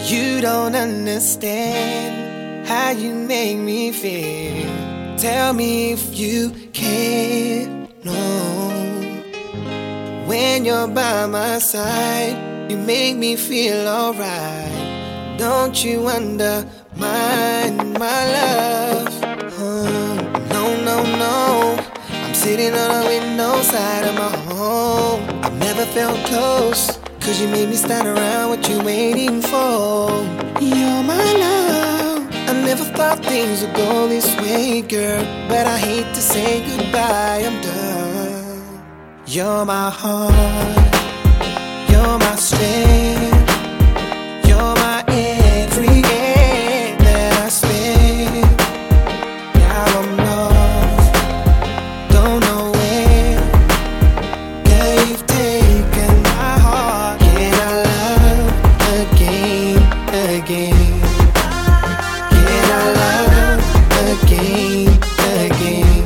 You don't understand how you make me feel. Tell me if you can. No, when you're by my side, you make me feel alright. Don't you undermine my love? No, no, no. I'm sitting on the window side of my home. I've never felt close, 'cause you made me stand around. What you waiting for? You're my love. I never thought things would go this way, girl, but I hate to say goodbye, I'm done. You're my heart, you're my strength, you're my everything that I spend. Now I'm lost, don't know where. Girl, you've taken my heart. Can I love again, again? Can I love again, again?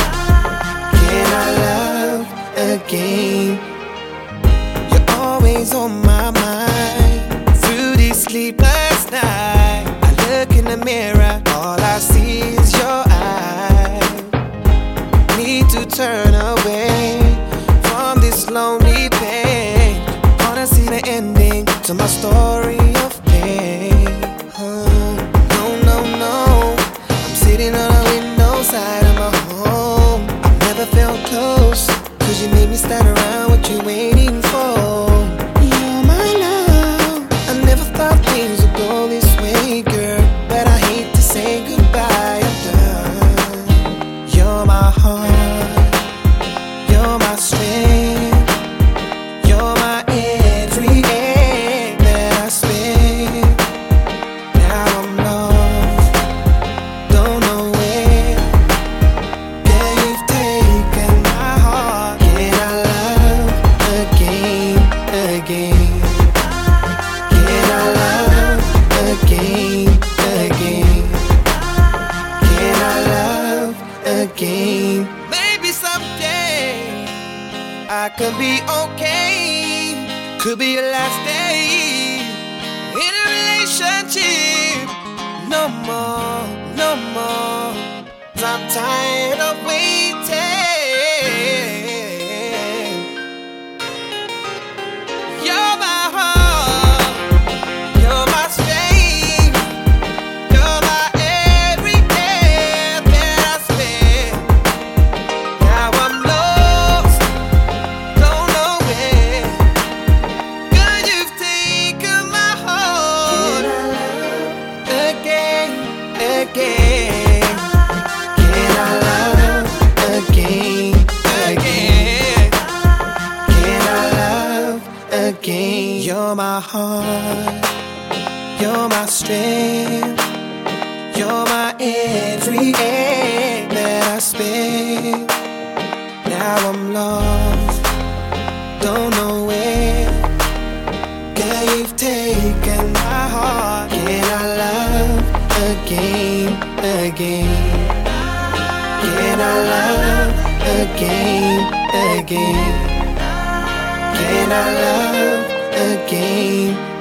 Can I love again? You're always on my mind through these sleepless nights. I look in the mirror, all I see is your eyes. Need to turn away from this lonely pain. Wanna see the ending to my story of pain. No, no, no. I'm sitting on the window side of my home. I've never felt close, 'cause you made me stand around. What you waiting for? You're my love. I never thought things would go this way, girl, but I hate to say goodbye, I'm done. You're my heart, you're my strength, you're my everything that I spend. Now I'm lost, don't know where. Girl, you've taken my heart. Can I love again, again? Can I love again, again? Can I love again? Maybe someday I could be okay. Could be your last day in a relationship. No more, no more. 'Cause I'm tired of waiting. You're my heart, you're my strength, you're my everything that I spend. Now I'm lost, don't know where. Girl, you've taken my heart. Again, again. Can I love again, again? Can I love again? You're my heart, you're my strength, you're my everything that I spend. Now I'm lost, don't know where. Girl, you've taken my heart. Can I love again, again? Can I love again, again? Can I love again?